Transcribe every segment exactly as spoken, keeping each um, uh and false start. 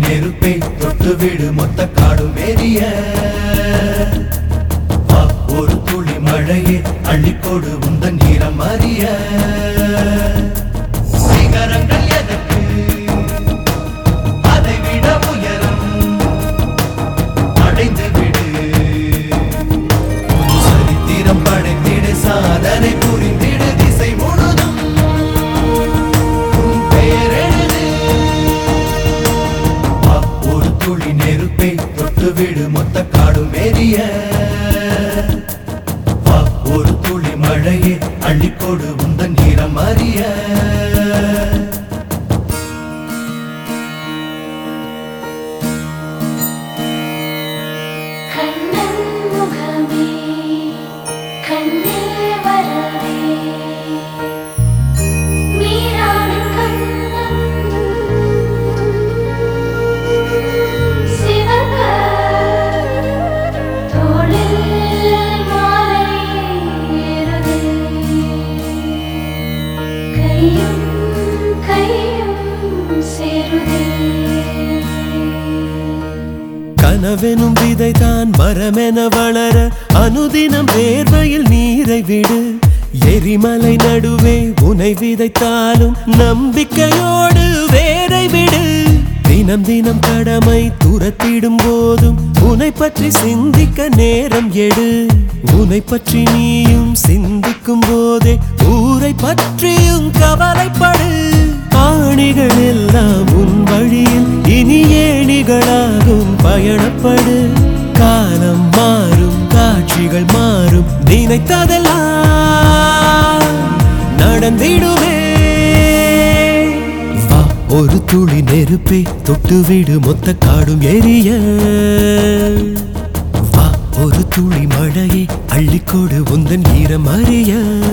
நெருப்பை தொட்டு விடு மொத்த காடும் எரிய ஒரு துளி மழையே அள்ளிக்கொடு உந்தன் ஈரம் அறிய சிகரங்கள் எதற்கு அதை விட உயரம் அடைந்து விடு புது சரித்திரம் படைத்திடு சாதனை புரிந்திடு திசை முழுதும் உன் பெயர் எழுது ஒரு துளி நெருப்பை தொட்டு விடு மொத்த காடும் எரிய ஒரு துளி மழையே அள்ளிக்கொடு உந்தன் ஈரம் அறிய கனவெனும் விதைதான் மரமென வளர அனுதினம் வேர்வையில் நீரை விடு எரிமலை நடுவே உனை விதைத்தாலும் நம்பிக்கையோடு வேரை விடு தினம் தினம் கடமை துரத்திடும் போதும் உனை பற்றி சிந்திக்க நேரம் எடு உனை பற்றி நீயும் சிந்திக்கும் போதே ஊரை பற்றியும் கவலைப்படு ஆணிகள் எல்லாம் உன் வழியில் இனி ஏணிகளாகும் பயணப்படு காலம் மாறும் காட்சிகள் மாறும் நினைத்ததெல்லாம் நடந்திடுமே வா ஒரு துளி நெருப்பை தொட்டுவிடு மொத்த காடும் எரிய வா ஒரு துளி மழையை அள்ளிக்கொடு உந்தன் ஈரம் அறிய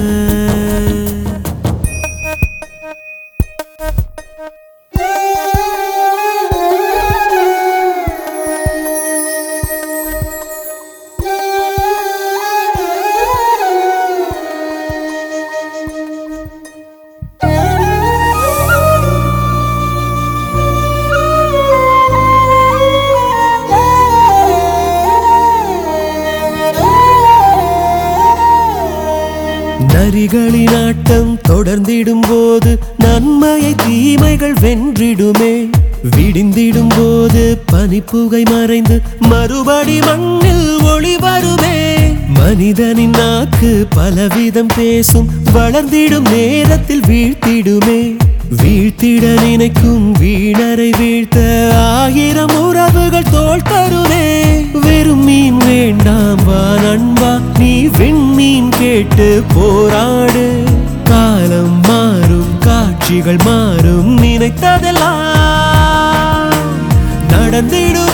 நரிகளின் ஆட்டம் தொடர்ந்திடும் போது நன்மையை தீமைகள் வென்றிடுமே விடிந்திடும் போது பனிப்புகை மறைந்து மறுபடி மண்ணில் ஒளி வருமே மனிதனின் நாக்கு பலவிதம் பேசும் வளர்ந்திடும் நேரத்தில் வீழ்த்திடுமே வீழ்த்திட நினைக்கும் வீணரை வீழ்த்த ஆயிரம் உறவுகள் தோள் தருமே வெறும் மீன் வேண்டாம் வா நண்பா நீ விண்மீன் கேட்டு போராடு காலம் மாறும் காட்சிகள் மாறும் நினைத்ததெல்லாம் நடந்திடும்